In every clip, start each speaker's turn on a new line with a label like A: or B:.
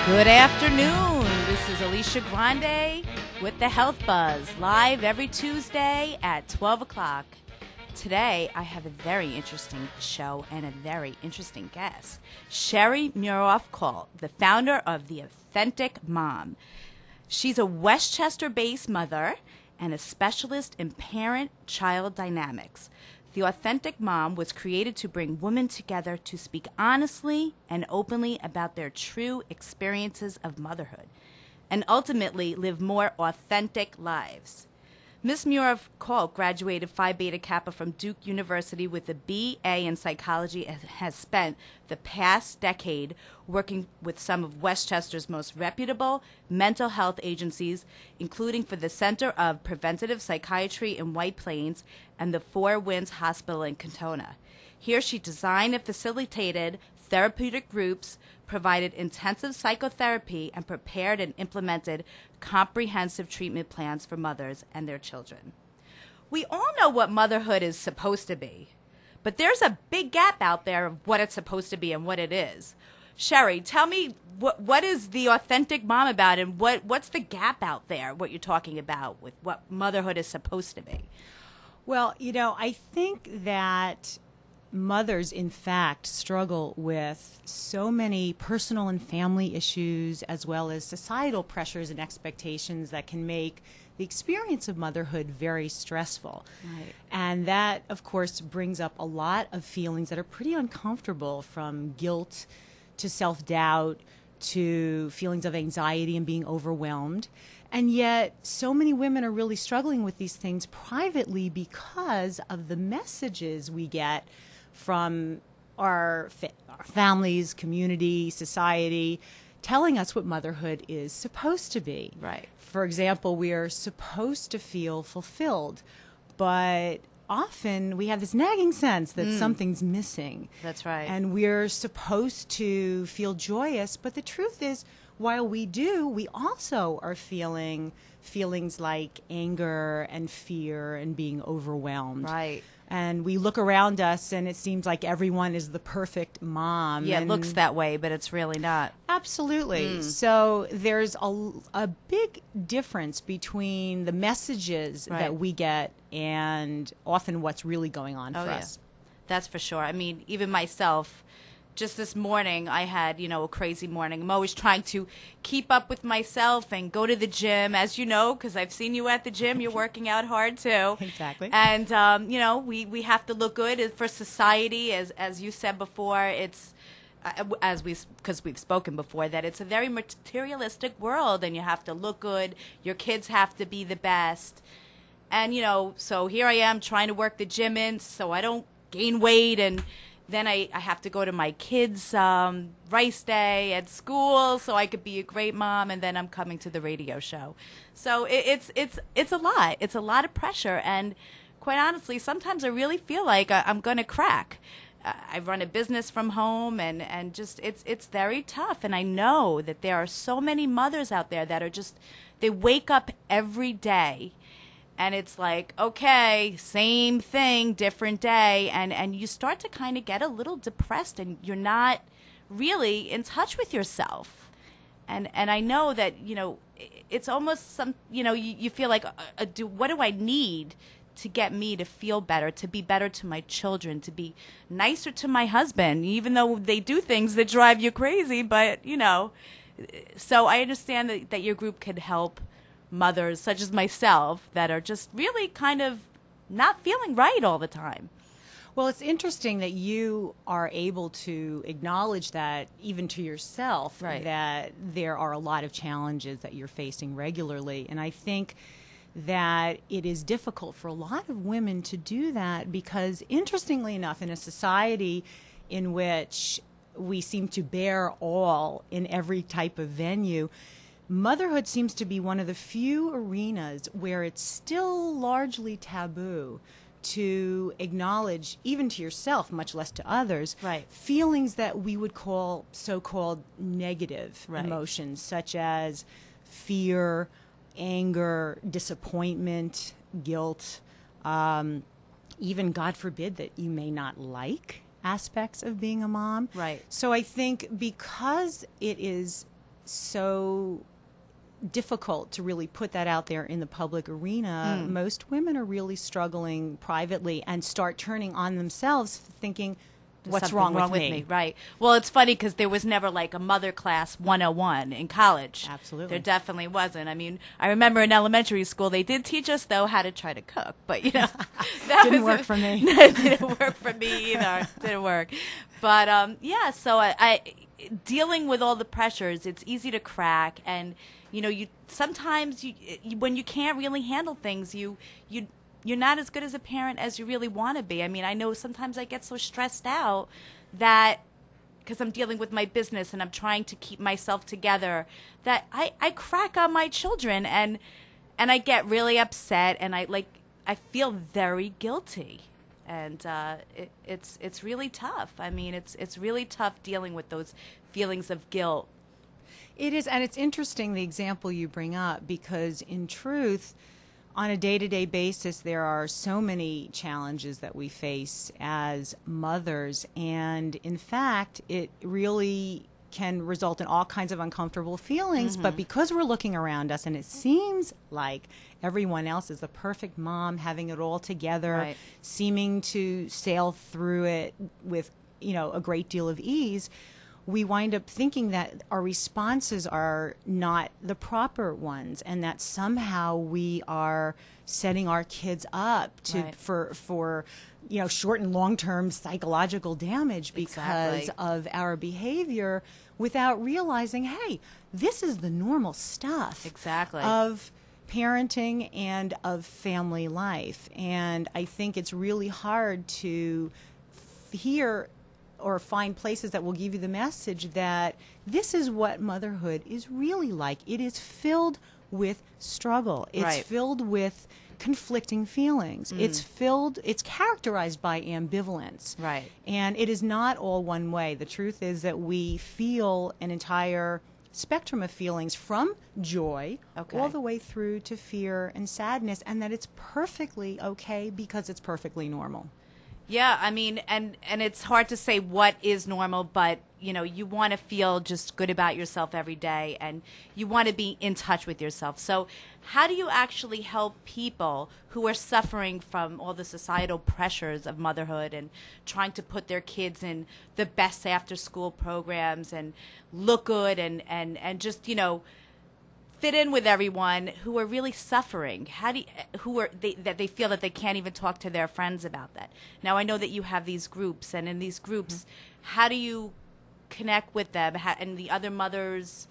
A: Good afternoon. This is Alicia Grande with the Health Buzz, live every Tuesday at 12 o'clock. Today, I have a very interesting show and a very interesting guest. Sherry Muroff-Cole, the founder of The Authentic Mom. She's a Westchester-based mother and a specialist in parent-child dynamics. The Authentic Mom was created to bring women together to speak honestly and openly about their true experiences of motherhood and ultimately live more authentic lives. Ms. Muroff-Cole graduated Phi Beta Kappa from Duke University with a BA in psychology and has spent the past decade working with some of Westchester's most reputable mental health agencies, including for the Center of Preventative Psychiatry in White Plains and the Four Winds Hospital in Cantona. Here she designed and facilitated therapeutic groups, provided intensive psychotherapy, and prepared and implemented comprehensive treatment plans for mothers and their children. We all know what motherhood is supposed to be, but there's a big gap out there of what it's supposed to be and what it is. Sherry, tell me what is the Authentic Mom about, and what's the gap out there, what you're talking about with what motherhood is supposed to be?
B: Well, I think that mothers, in fact, struggle with so many personal and family issues as well as societal pressures and expectations that can make the experience of motherhood very stressful.
A: Right.
B: And that, of course, brings up a lot of feelings that are pretty uncomfortable, from guilt to self-doubt to feelings of anxiety and being overwhelmed. And yet, so many women are really struggling with these things privately because of the messages we get from our families, community, society, telling us what motherhood is supposed to be.
A: Right.
B: For example, we are supposed to feel fulfilled, but often we have this nagging sense that something's missing.
A: That's right.
B: And we're supposed to feel joyous, but the truth is, while we do, we also are feeling feelings like anger and fear and being overwhelmed.
A: Right.
B: And we look around us, and it seems like everyone is the perfect mom.
A: Yeah,
B: and
A: it looks that way, but it's really not.
B: Absolutely. So there's a big difference between the messages
A: Right.
B: that we get and often what's really going on for us.
A: That's for sure. I mean, even myself, just this morning, I had, a crazy morning. I'm always trying to keep up with myself and go to the gym, as you know, because I've seen you at the gym. You're working out hard, too.
B: Exactly.
A: And, we have to look good for society. As you said before, it's, because we've spoken before, that it's a very materialistic world, and you have to look good. Your kids have to be the best. And, so here I am trying to work the gym in so I don't gain weight, and then I have to go to my kids' rice day at school so I could be a great mom, and then I'm coming to the radio show. So it's a lot. It's a lot of pressure, and quite honestly, sometimes I really feel like I'm going to crack. I run a business from home, and just it's very tough. And I know that there are so many mothers out there that are just, they wake up every day, and it's like, okay, same thing, different day. And you start to kind of get a little depressed, and you're not really in touch with yourself. And I know that, it's almost you feel like, what do I need to get me to feel better, to be better to my children, to be nicer to my husband, even though they do things that drive you crazy. But, so I understand that your group could help mothers such as myself that are just really kind of not feeling right all the time.
B: Well, it's interesting that you are able to acknowledge that even to yourself,
A: Right.
B: that there are a lot of challenges that you're facing regularly. And I think that it is difficult for a lot of women to do that because, interestingly enough, in a society in which we seem to bear all in every type of venue, motherhood seems to be one of the few arenas where it's still largely taboo to acknowledge, even to yourself, much less to others,
A: Right.
B: feelings that we would call so-called negative
A: Right.
B: emotions, such as fear, anger, disappointment, guilt, even, God forbid, that you may not like aspects of being a mom.
A: Right.
B: So I think because it is so difficult to really put that out there in the public arena, most women are really struggling privately and start turning on themselves thinking, what's
A: Something
B: wrong with me?
A: Right. Well, it's funny because there was never like a mother class 101 in college.
B: Absolutely.
A: There definitely wasn't. I mean, I remember in elementary school, they did teach us, though, how to try to cook. But, you know, that
B: Didn't work for me.
A: It didn't work for me either. It didn't work. But, yeah, so I dealing with all the pressures, it's easy to crack. And, you know, sometimes when you can't really handle things, you're not as good as a parent as you really want to be. I mean, I know sometimes I get so stressed out that because I'm dealing with my business and I'm trying to keep myself together that I crack on my children and I get really upset and I feel very guilty. And it's really tough. I mean, it's really tough dealing with those feelings of guilt.
B: It is, and it's interesting the example you bring up because in truth, on a day-to-day basis, there are so many challenges that we face as mothers, and in fact, it really can result in all kinds of uncomfortable feelings, but because we're looking around us and it seems like everyone else is the perfect mom, having it all together,
A: Right.
B: seeming to sail through it with, a great deal of ease, we wind up thinking that our responses are not the proper ones and that somehow we are setting our kids up to
A: Right.
B: for short and long-term psychological damage because
A: Exactly.
B: of our behavior without realizing, hey, this is the normal stuff
A: Exactly.
B: of parenting and of family life. And I think it's really hard to hear or find places that will give you the message that this is what motherhood is really like. It is filled with struggle. It's
A: Right.
B: filled with conflicting feelings. It's characterized by ambivalence.
A: Right.
B: And it is not all one way. The truth is that we feel an entire spectrum of feelings from joy
A: Okay.
B: all the way through to fear and sadness, and that it's perfectly okay because it's perfectly normal.
A: Yeah, I mean, and it's hard to say what is normal, but, you want to feel just good about yourself every day, and you want to be in touch with yourself. So how do you actually help people who are suffering from all the societal pressures of motherhood and trying to put their kids in the best after-school programs and look good and just, fit in with everyone who are really suffering? That they feel that they can't even talk to their friends about that. Now I know that you have these groups, and in these groups, how do you connect with them and the other mothers?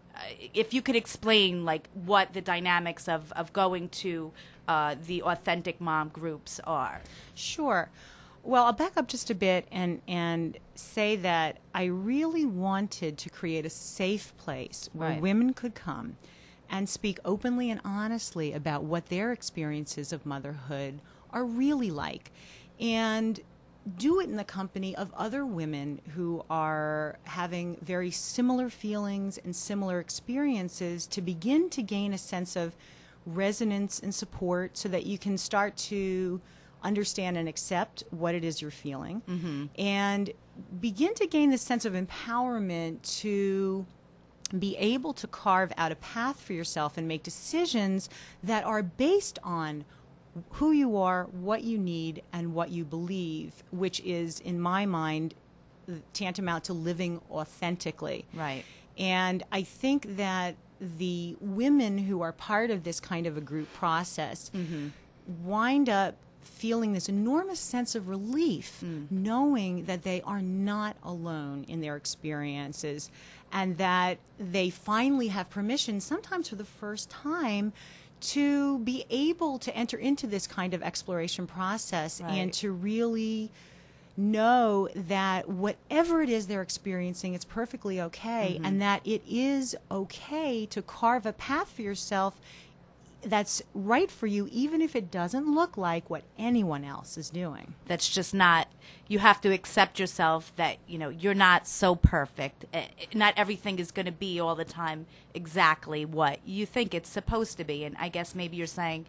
A: If you could explain like what the dynamics of going to the Authentic Mom groups are.
B: Sure. Well, I'll back up just a bit and say that I really wanted to create a safe place where
A: Right.
B: women could come and speak openly and honestly about what their experiences of motherhood are really like, and do it in the company of other women who are having very similar feelings and similar experiences to begin to gain a sense of resonance and support so that you can start to understand and accept what it is you're feeling and begin to gain this sense of empowerment to be able to carve out a path for yourself and make decisions that are based on who you are, what you need, and what you believe, which is, in my mind, tantamount to living authentically.
A: Right.
B: And I think that the women who are part of this kind of a group process wind up feeling this enormous sense of relief, knowing that they are not alone in their experiences and that they finally have permission, sometimes for the first time, to be able to enter into this kind of exploration process
A: Right.
B: and to really know that whatever it is they're experiencing, it's perfectly okay, and that it is okay to carve a path for yourself that's right for you, even if it doesn't look like what anyone else is doing.
A: That's just not, you have to accept yourself that, you're not so perfect. Not everything is going to be all the time exactly what you think it's supposed to be. And I guess maybe you're saying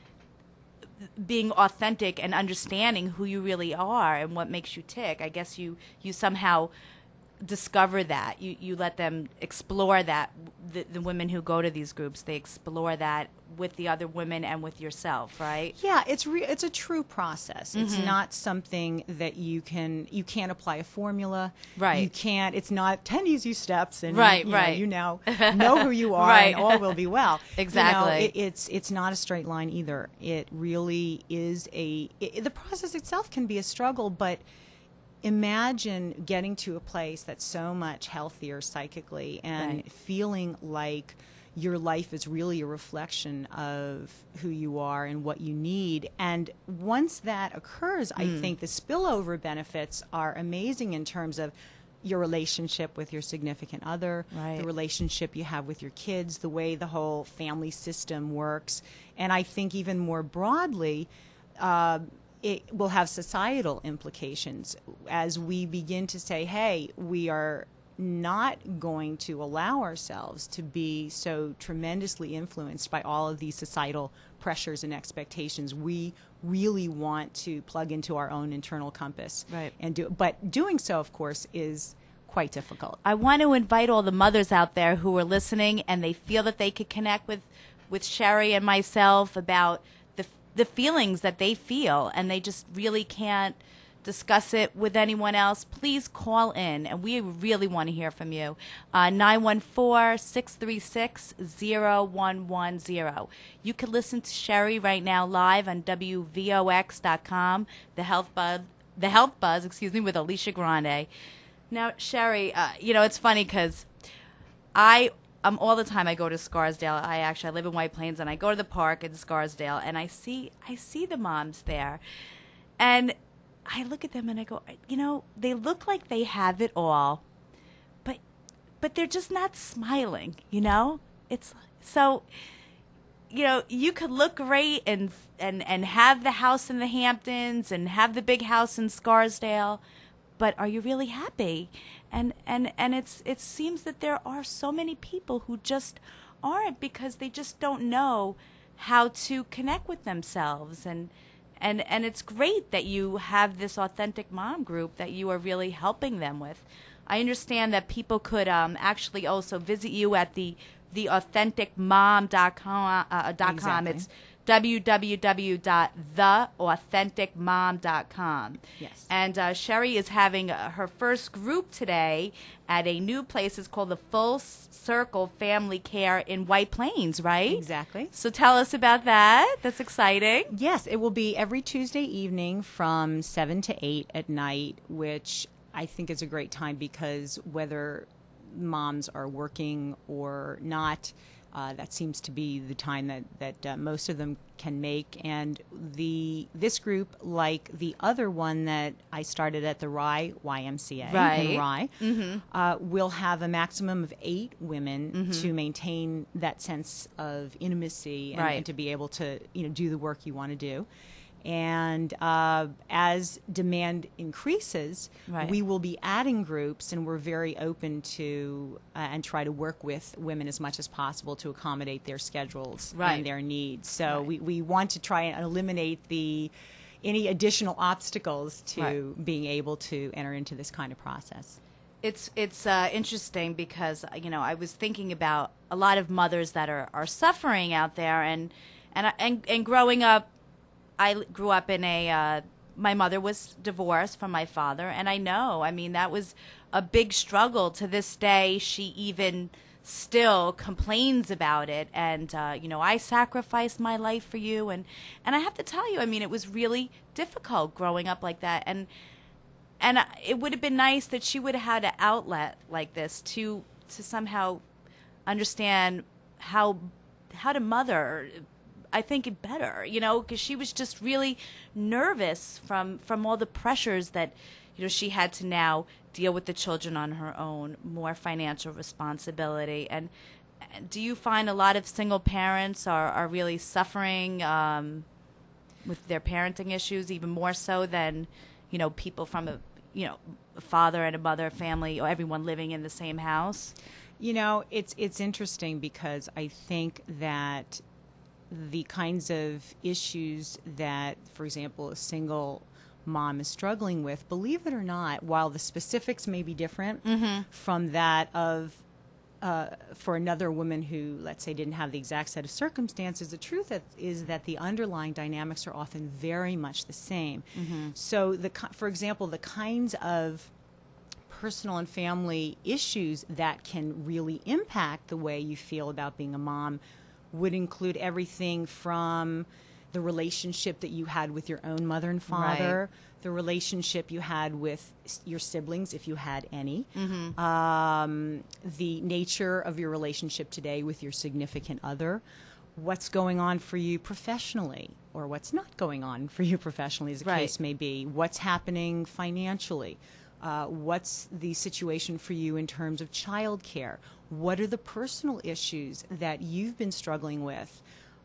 A: being authentic and understanding who you really are and what makes you tick. I guess you somehow, discover that. You let them explore that. The women who go to these groups, they explore that with the other women and with yourself, right?
B: Yeah, it's a true process. It's not something that you can't apply a formula.
A: Right.
B: You can't. It's not 10 easy steps and you now know who you are
A: Right.
B: and all will be well.
A: Exactly.
B: It's not a straight line either. It really is the process itself can be a struggle, but imagine getting to a place that's so much healthier psychically and
A: Right.
B: feeling like your life is really a reflection of who you are and what you need. And once that occurs, I think the spillover benefits are amazing in terms of your relationship with your significant other,
A: Right.
B: the relationship you have with your kids, the way the whole family system works. And I think even more broadly, it will have societal implications as we begin to say, hey, we are not going to allow ourselves to be so tremendously influenced by all of these societal pressures and expectations. We really want to plug into our own internal compass.
A: Right.
B: But doing so, of course, is quite difficult.
A: I want to invite all the mothers out there who are listening and they feel that they could connect with Sherry and myself about the feelings that they feel and they just really can't discuss it with anyone else. Please call in, and we really want to hear from you. 914-636-0110. You can listen to Sherry right now live on WVOX.com, The Health Buzz, with Alicia Grande. Now, Sherry, it's funny because all the time I go to Scarsdale. I live in White Plains, and I go to the park in Scarsdale, and I see the moms there, and I look at them and I go, they look like they have it all, but they're just not smiling. It's so. You could look great and have the house in the Hamptons and have the big house in Scarsdale, but are you really happy? And it seems that there are so many people who just aren't because they just don't know how to connect with themselves. And it's great that you have this Authentic Mom group that you are really helping them with. I understand that people could actually also visit you at the authenticmom.com.
B: Exactly.
A: It's www.theauthenticmom.com.
B: Yes.
A: And Sherry is having her first group today at a new place. It's called the Full Circle Family Care in White Plains, right?
B: Exactly.
A: So tell us about that. That's exciting.
B: Yes, it will be every Tuesday evening from 7 to 8 at night, which I think is a great time because whether moms are working or not, that seems to be the time that most of them can make. And this group, like the other one that I started at the Rye YMCA in Rye, will have a maximum of 8 women to maintain that sense of intimacy and to be able to do the work you want to do. And as demand increases, we will be adding groups, and we're very open to and try to work with women as much as possible to accommodate their schedules and their needs. So we want to try and eliminate any additional obstacles to being able to enter into this kind of process.
A: It's interesting because I was thinking about a lot of mothers that are suffering out there, and growing up. I grew up in my mother was divorced from my father, and that was a big struggle. To this day, she even still complains about it, and I sacrificed my life for you, and I have to tell you, it was really difficult growing up like that, and it would have been nice that she would have had an outlet like this to somehow understand how to mother. I think it better, because she was just really nervous from all the pressures that, she had to now deal with the children on her own, more financial responsibility. And do you find a lot of single parents are really suffering with their parenting issues, even more so than, people from a father and a mother family or everyone living in the same house?
B: It's interesting because I think that the kinds of issues that, for example, a single mom is struggling with. Believe it or not, while the specifics may be different from that of for another woman who, let's say, didn't have the exact set of circumstances, the truth is that the underlying dynamics are often very much the same. So, for example, the kinds of personal and family issues that can really impact the way you feel about being a mom would include everything from the relationship that you had with your own mother and father, the relationship you had with your siblings, if you had any, the nature of your relationship today with your significant other, what's going on for you professionally, or what's not going on for you professionally, as the case may be, what's happening financially, what's the situation for you in terms of childcare, what are the personal issues that you've been struggling with.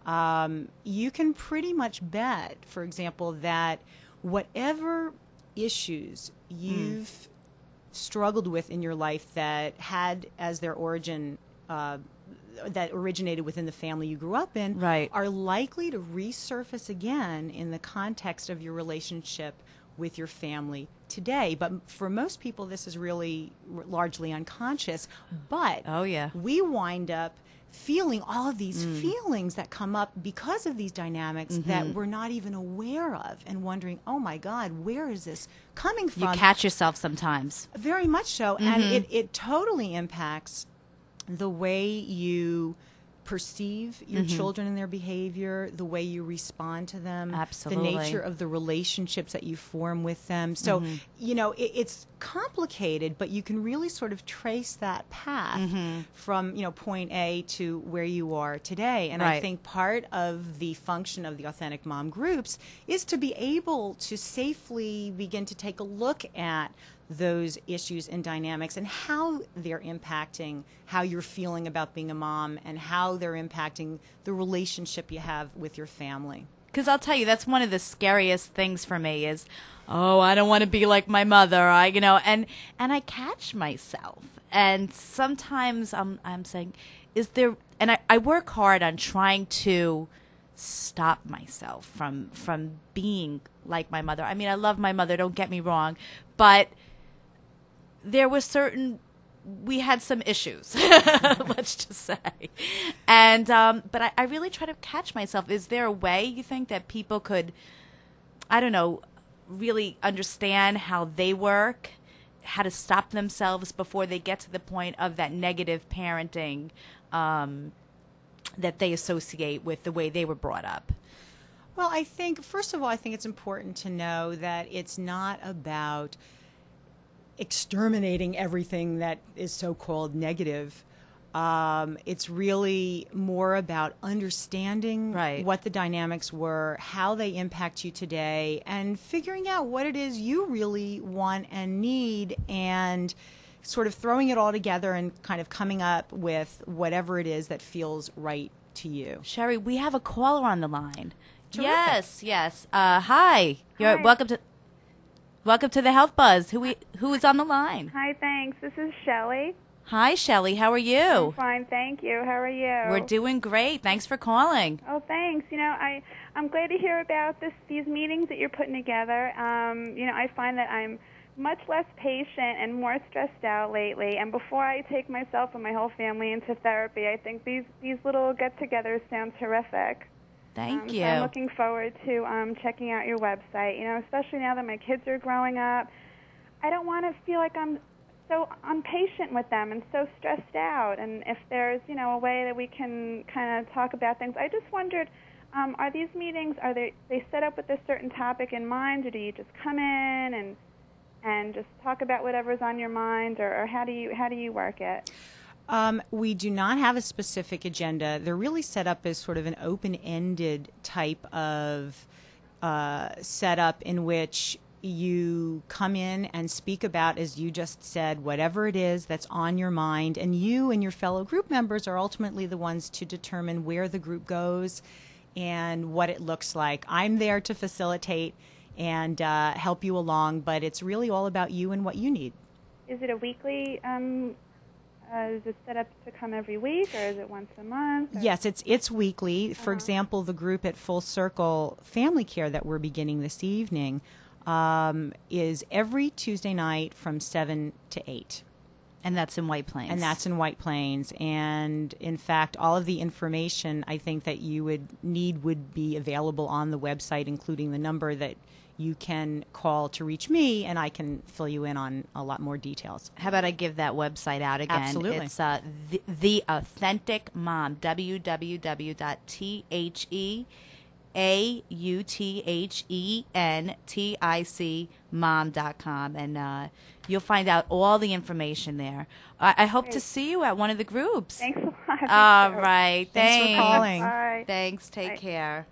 B: You can pretty much bet, for example, that whatever issues you've struggled with in your life that had as their origin, that originated within the family you grew up in, are likely to resurface again in the context of your relationship with your family today. But for most people, this is really largely unconscious. But we wind up feeling all of these feelings that come up because of these dynamics that we're not even aware of, and wondering, oh my God, where is this coming from?
A: You catch yourself sometimes.
B: Very much so. And it totally impacts the way you perceive your children and their behavior, the way you respond to them, the nature of the relationships that you form with them. So, you know, it's complicated, but you can really sort of trace that path from, you know, point A to where you are today. And I think part of the function of the Authentic Mom groups is to be able to safely begin to take a look at those issues and dynamics and how they're impacting how you're feeling about being a mom and how they're impacting the relationship you have with your family.
A: Because I'll tell you, that's one of the scariest things for me is, oh, I don't want to be like my mother. And I catch myself. And sometimes I'm saying, is there, and I work hard on trying to stop myself from being like my mother. I mean, I love my mother, don't get me wrong, but there was we had some issues, let's just say. And, but I really try to catch myself. Is there a way you think that people could, I don't know, really understand how they work, how to stop themselves before they get to the point of that negative parenting that they associate with the way they were brought up?
B: Well, I think, first of all, I think it's important to know that it's not about exterminating everything that is so-called negative. It's really more about understanding what the dynamics were, how they impact you today, and figuring out what it is you really want and need, and sort of throwing it all together and kind of coming up with whatever it is that feels right to you.
A: Sherry, we have a caller on the line.
B: Terrific.
A: Yes. Hi. You're welcome to the Health Buzz. Who is on the line?
C: Hi, thanks. This is Shelley.
A: Hi, Shelley. How are you?
C: I'm fine, thank you. How are you?
A: We're doing great. Thanks for calling.
C: Oh, thanks. You know, I'm glad to hear about these meetings that you're putting together. You know, I find that I'm much less patient and more stressed out lately. And before I take myself and my whole family into therapy, I think these little get-togethers sound terrific.
A: Thank you.
C: So I'm looking forward to checking out your website. You know, especially now that my kids are growing up, I don't want to feel like I'm so impatient with them and so stressed out. And if there's, you know, a way that we can kind of talk about things, I just wondered, are these meetings, are they set up with a certain topic in mind, or do you just come in and just talk about whatever's on your mind, or how do you work it?
B: We do not have a specific agenda. They're really set up as sort of an open-ended type of setup in which you come in and speak about, as you just said, whatever it is that's on your mind, and you and your fellow group members are ultimately the ones to determine where the group goes and what it looks like. I'm there to facilitate and help you along, but it's really all about you and what you need.
C: Is it a weekly is it set up to come every week, or is it once a month? Or?
B: Yes, it's weekly. For example, the group at Full Circle Family Care that we're beginning this evening is every Tuesday night from 7 to 8.
A: And that's in White Plains.
B: And that's in White Plains. And in fact, all of the information I think that you would need would be available on the website, including the number that you can call to reach me, and I can fill you in on a lot more details.
A: How about I give that website out again?
B: Absolutely.
A: It's The Authentic Mom, www.TheAuthenticMom.com, and you'll find out all the information there. I hope to see you at one of the groups.
C: Thanks a lot.
A: All right.
B: Thanks for calling.
C: Bye.
A: Thanks. Take
C: Bye.
A: care.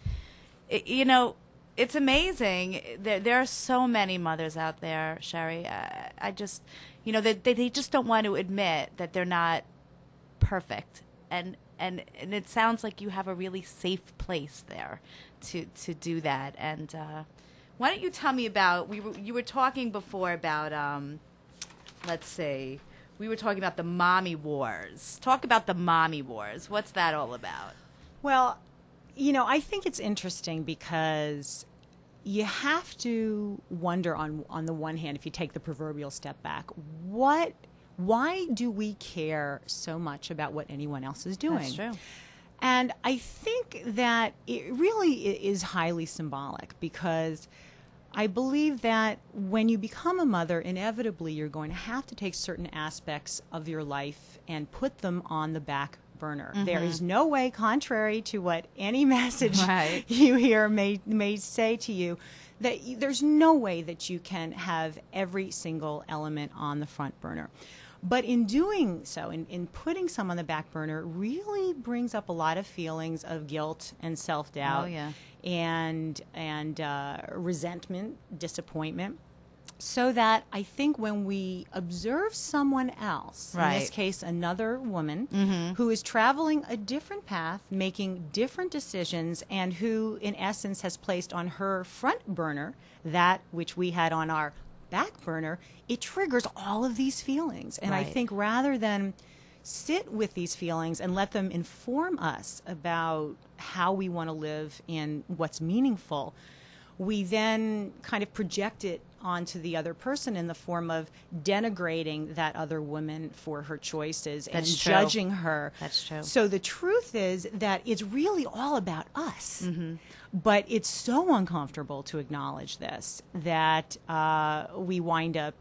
A: It's amazing. There are so many mothers out there, Sherry. I just, they just don't want to admit that they're not perfect. And it sounds like you have a really safe place there to do that. And why don't you tell me about, you were talking before about, let's see, we were talking about the mommy wars. Talk about the mommy wars. What's that all about?
B: Well, I think it's interesting because you have to wonder on the one hand, if you take the proverbial step back, why do we care so much about what anyone else is doing?
A: That's true.
B: And I think that it really is highly symbolic, because I believe that when you become a mother, inevitably you're going to have to take certain aspects of your life and put them on the back burner.
A: Mm-hmm.
B: There is no way, contrary to what any message
A: Right.
B: you hear may say to you, that there's no way that you can have every single element on the front burner. But in doing so, in putting some on the back burner, really brings up a lot of feelings of guilt and self-doubt,
A: Oh, yeah.
B: and resentment, disappointment. So that I think when we observe someone else,
A: Right.
B: in this case another woman,
A: Mm-hmm.
B: who is traveling a different path, making different decisions, and who in essence has placed on her front burner that which we had on our back burner, it triggers all of these feelings. And I
A: Right.
B: think rather than sit with these feelings and let them inform us about how we want to live and what's meaningful, we then kind of project it onto the other person in the form of denigrating that other woman for her choices and
A: That's true.
B: judging her.
A: That's true.
B: So the truth is that it's really all about us.
A: Mm-hmm.
B: But it's so uncomfortable to acknowledge this that we wind up,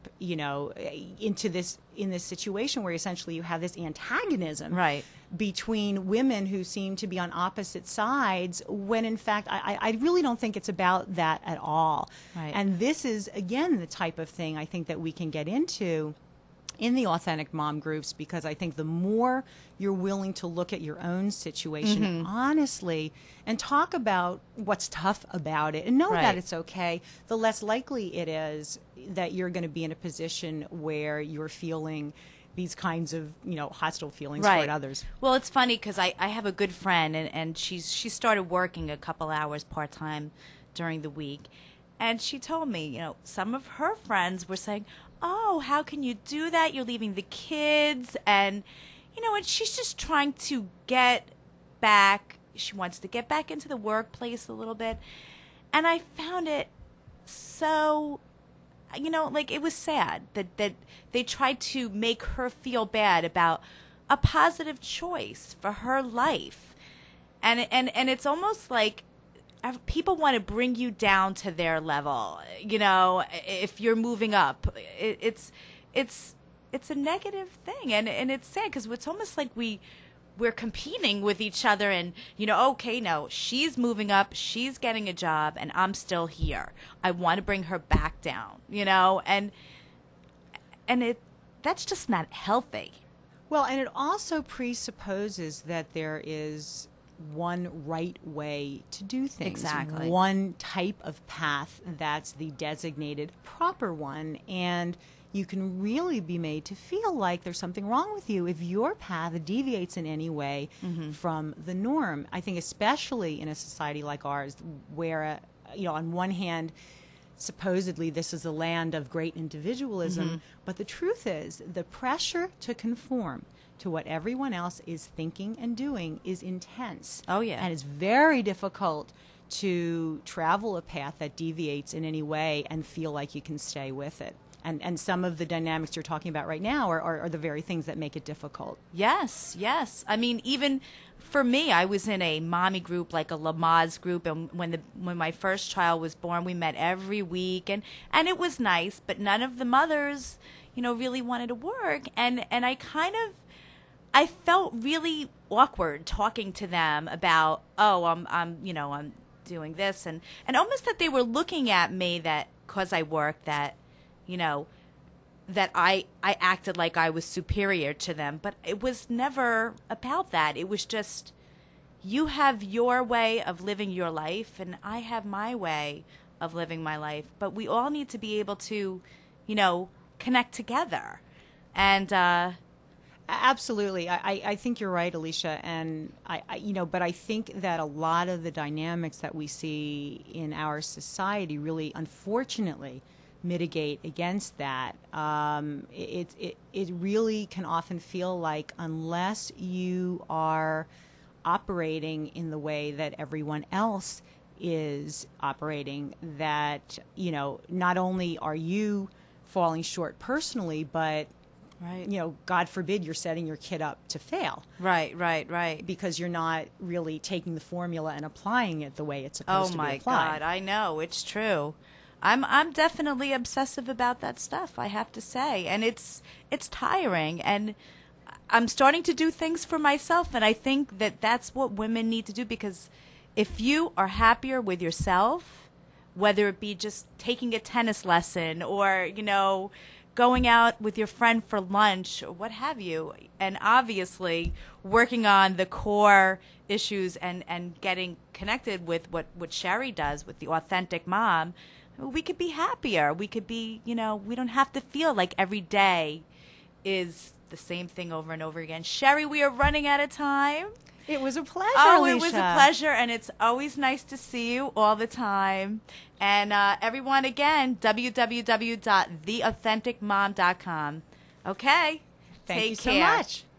B: in this situation where essentially you have this antagonism
A: Right.
B: between women who seem to be on opposite sides, when in fact I really don't think it's about that at all.
A: Right.
B: And this is, again, the type of thing I think that we can get into in the Authentic Mom groups, because I think the more you're willing to look at your own situation
A: Mm-hmm.
B: honestly and talk about what's tough about it and know
A: Right.
B: that it's okay, the less likely it is that you're going to be in a position where you're feeling these kinds of, hostile feelings toward others.
A: Well, it's funny because I have a good friend, and she started working a couple hours part-time during the week. And she told me, some of her friends were saying, oh, how can you do that? You're leaving the kids. And, and she's just trying to get back. She wants to get back into the workplace a little bit. And I found it so, it was sad that they tried to make her feel bad about a positive choice for her life. And it's almost like people want to bring you down to their level, if you're moving up. It's a negative thing, and it's sad because it's almost like we're competing with each other, and okay, no, she's moving up, she's getting a job, and I'm still here. I want to bring her back down, and that's just not healthy.
B: Well, and it also presupposes that there is one right way to do things.
A: Exactly.
B: One type of path that's the designated proper one. And you can really be made to feel like there's something wrong with you if your path deviates in any way from the norm. I think especially in a society like ours where, on one hand, supposedly this is a land of great individualism, but the truth is the pressure to conform to what everyone else is thinking and doing is intense.
A: Oh, yeah.
B: And it's very difficult to travel a path that deviates in any way and feel like you can stay with it. And some of the dynamics you're talking about right now are the very things that make it difficult.
A: Yes, yes. I mean, even for me, I was in a mommy group, like a Lamaze group, and when my first child was born, we met every week, and it was nice, but none of the mothers, really wanted to work, and I felt really awkward talking to them about, I'm doing this, and almost that they were looking at me that because I worked that that I acted like I was superior to them. But it was never about that. It was just, you have your way of living your life, and I have my way of living my life. But we all need to be able to, connect together. And
B: absolutely. I think you're right, Alicia. And but I think that a lot of the dynamics that we see in our society really, unfortunately, mitigate against that. It really can often feel like unless you are operating in the way that everyone else is operating, that not only are you falling short personally, but
A: right.
B: God forbid you're setting your kid up to fail.
A: Right.
B: Because you're not really taking the formula and applying it the way it's supposed to be applied.
A: Oh my God, I know, it's true. I'm definitely obsessive about that stuff, I have to say. And it's tiring. And I'm starting to do things for myself. And I think that that's what women need to do, because if you are happier with yourself, whether it be just taking a tennis lesson or, going out with your friend for lunch or what have you, and obviously working on the core issues and getting connected with what Sherry does with the Authentic Mom, we could be happier. We could be, we don't have to feel like every day is the same thing over and over again. Sherry, we are running out of time.
B: It was a pleasure,
A: Alicia.
B: It
A: was a pleasure, and it's always nice to see you all the time. And everyone, again, www.theauthenticmom.com. Okay?
B: Thank you
A: so
B: much.